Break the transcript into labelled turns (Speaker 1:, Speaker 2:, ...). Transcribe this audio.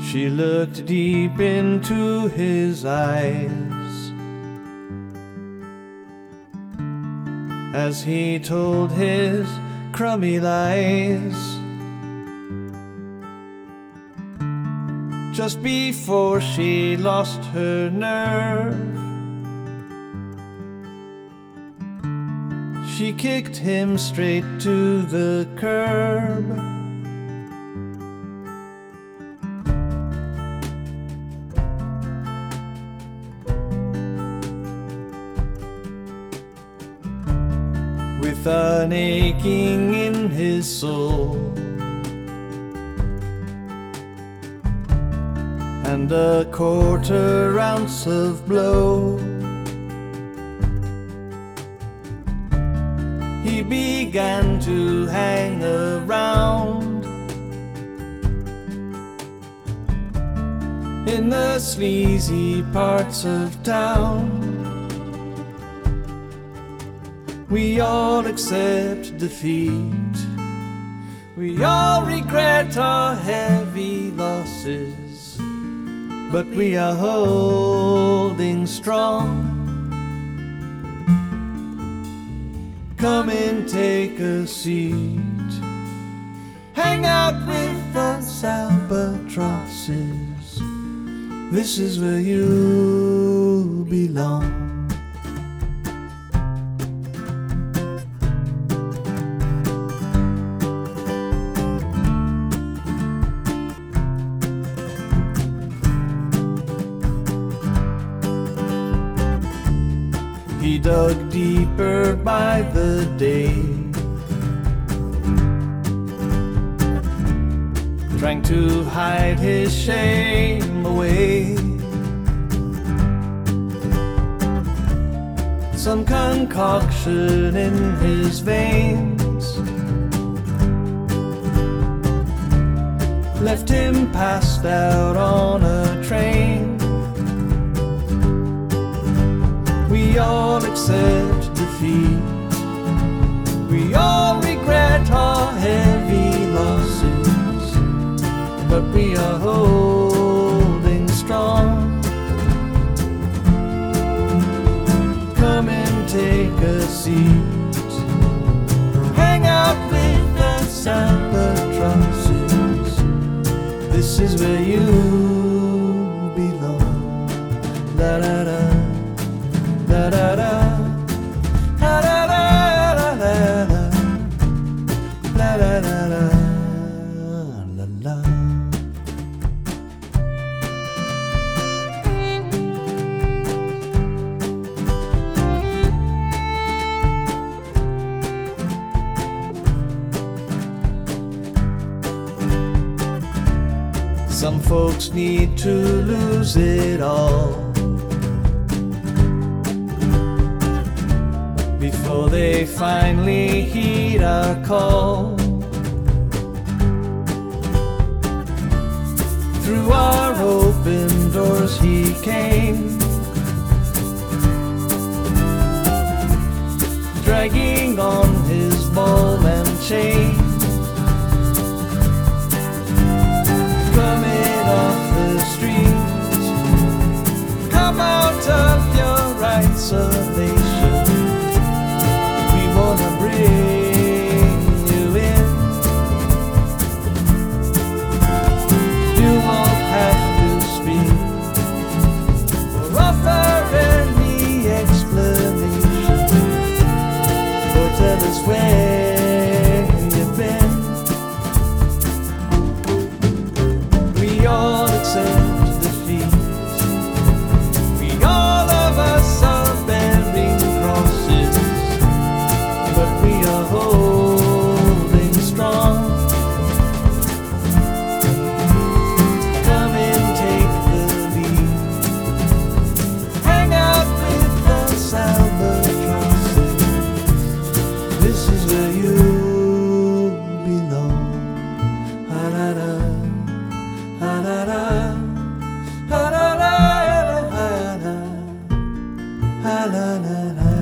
Speaker 1: She looked deep into his eyes as he told his crummy lies. Just before she lost her nerve, she kicked him straight to the curb. With an aching in his soul and a quarter ounce of blow, he began to hang around in the sleazy parts of town. We all accept defeat, we all regret our heavy losses, but we are holding strong. Come and take a seat, hang out with us albatrosses. This is where you belong. He dug deeper by the day, trying to hide his shame away. Some concoction in his veins left him passed out on a train. We all accept defeat, we all regret our heavy losses, but we are holding strong. Come and take a seat, hang out with us albatrosses. This is where you belong. La da da. Da da da, da da da, la la la, la la la la, la la. Some folks need to lose it all before they finally heed our call. Through our open doors he came, dragging on his ball and chain, coming off the street. Come out of your isolation, wanna bring you in. You won't have to speak or offer any explanation, or tell us where you've been. We all accept defeat, we all of us are bearing crosses, but we are holding strong. Come and take the lead, hang out with us albatrosses. This is where you belong. Ha da da, ha da da, ha da da, ha da da, ha da da.